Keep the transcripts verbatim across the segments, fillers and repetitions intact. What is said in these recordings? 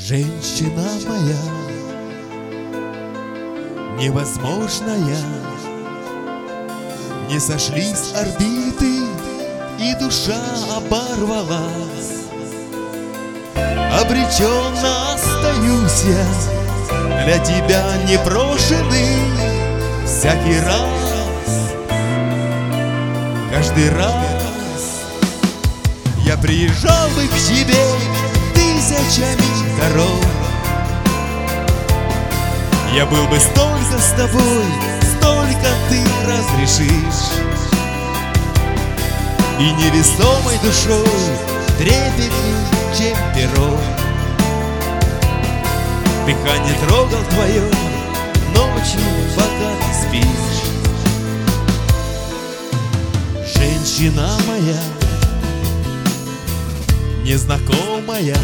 Женщина моя, невозможная, не сошлись орбиты, и душа оборвалась. Обреченно остаюсь я, для тебя непрошенный, всякий раз, каждый раз. Я приезжал бы к тебе тысячами дорог, я был бы столько с тобой, столько ты разрешишь, и невесомой душой трепетней, чем перо. Дыхание трогал твое ночью, пока ты спишь. Женщина моя, незнакомая,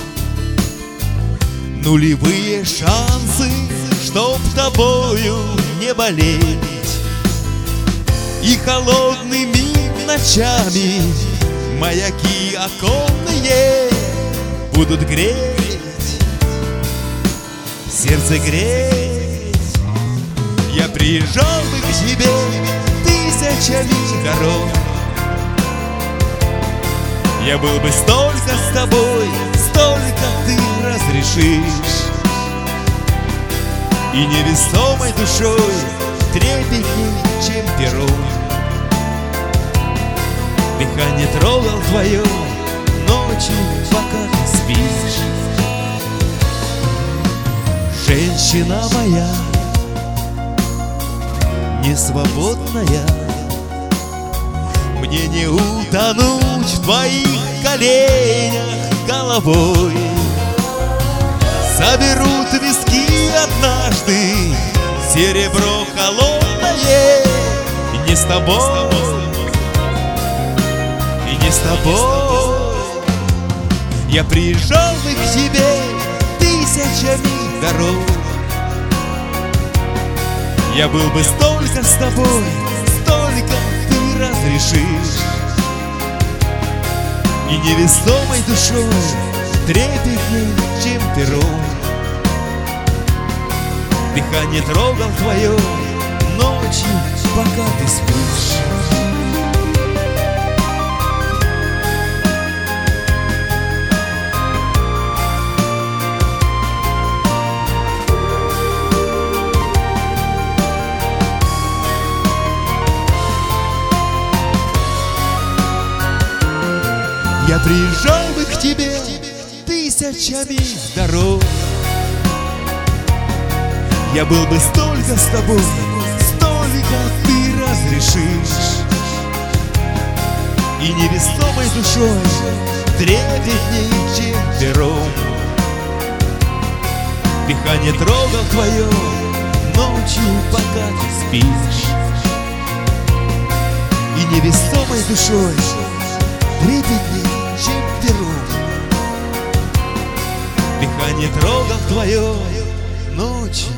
нулевые шансы, чтоб тобою не болеть. И холодными ночами маяки оконные будут греть, сердце греть. Я приезжал бы к тебе тысячами дорог, я был бы столько с тобой, столько ты разрешишь, и невесомой душой трепетней, чем перо. Дыхание трогал твое ночью, пока ты спишь. Женщина моя, несвободная, мне не утонуть в твоих коленях головой. Соберут виски однажды, серебро холодное, и не с тобой, и не с тобой. Я приезжал бы к тебе тысячами дорог, я был бы столько с тобой, столько ты разрешишь, и невесомой душой трепетней, чем перо. Дыхание трогал твое ночью, пока ты спишь. Я приезжал бы к тебе тысячами дорог, я был бы столько с тобой, столько ты разрешишь, и невесомой душой трепетней, чем пером. Дыхание трогал твое ночью, пока ты спишь, и невесомой душой трепетней, чем пером. Дыхание трогал твое ночью,